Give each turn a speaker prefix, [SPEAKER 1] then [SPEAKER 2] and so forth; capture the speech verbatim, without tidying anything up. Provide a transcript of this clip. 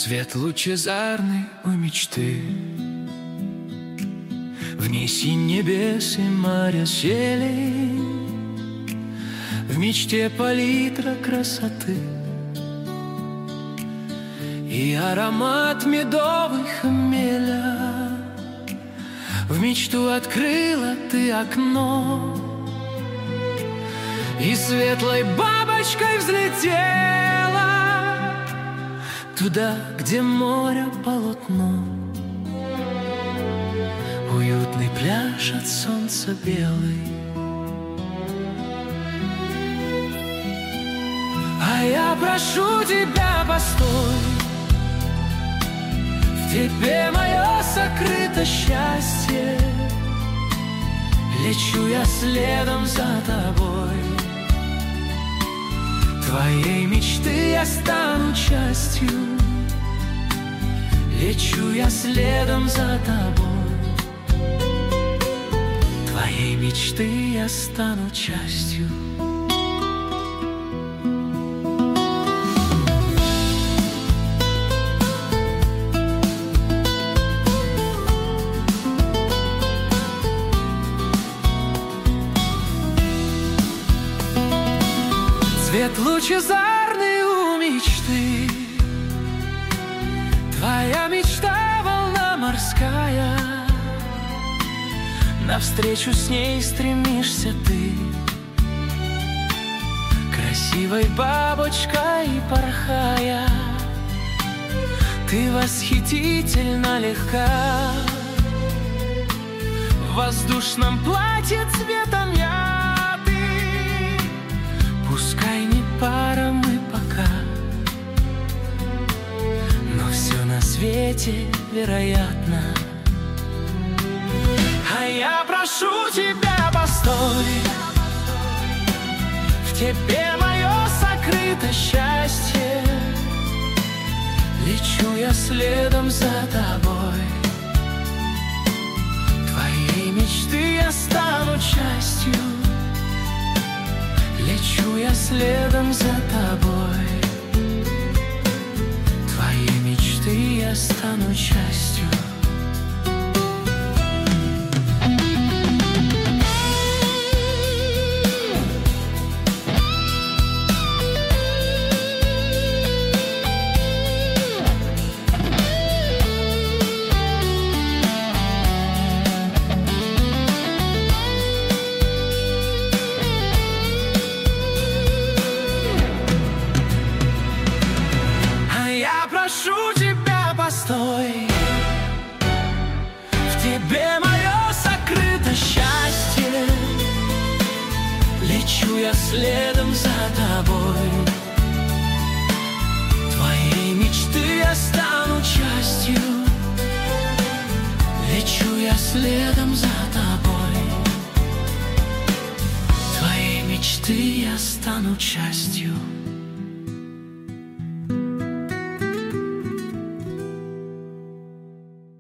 [SPEAKER 1] Свет лучезарный у мечты, в ней синь небес и моря сели, в мечте палитра красоты и аромат медовых хмеля. В мечту открыла ты окно и светлой бабочкой взлетела туда, где море полотно, уютный пляж от солнца белый. А я прошу тебя, постой, в тебе мое сокрыто счастье. Лечу я следом за тобой, твоей мечты я стану частью. Лечу я следом за тобой, твоей мечты я стану частью. Свет лучезарный у мечты, твоя мечта волна морская, навстречу с ней стремишься ты, красивой бабочкой порхая. Ты восхитительно легка в воздушном платье цвета мяты. Пускай не пара мы пока, но все на свете вероятно. А я прошу тебя, постой, в тебе мое сокрыто счастье. Лечу я следом за тобой, твоей мечты я стану частью. Лечу я следом за тобой, твоей мечты я стану частью. Прошу тебя, постой, в тебе мое сокрыто счастье. Лечу я следом за тобой, твоей мечты я стану частью. Лечу я следом за тобой, твоей мечты я стану частью.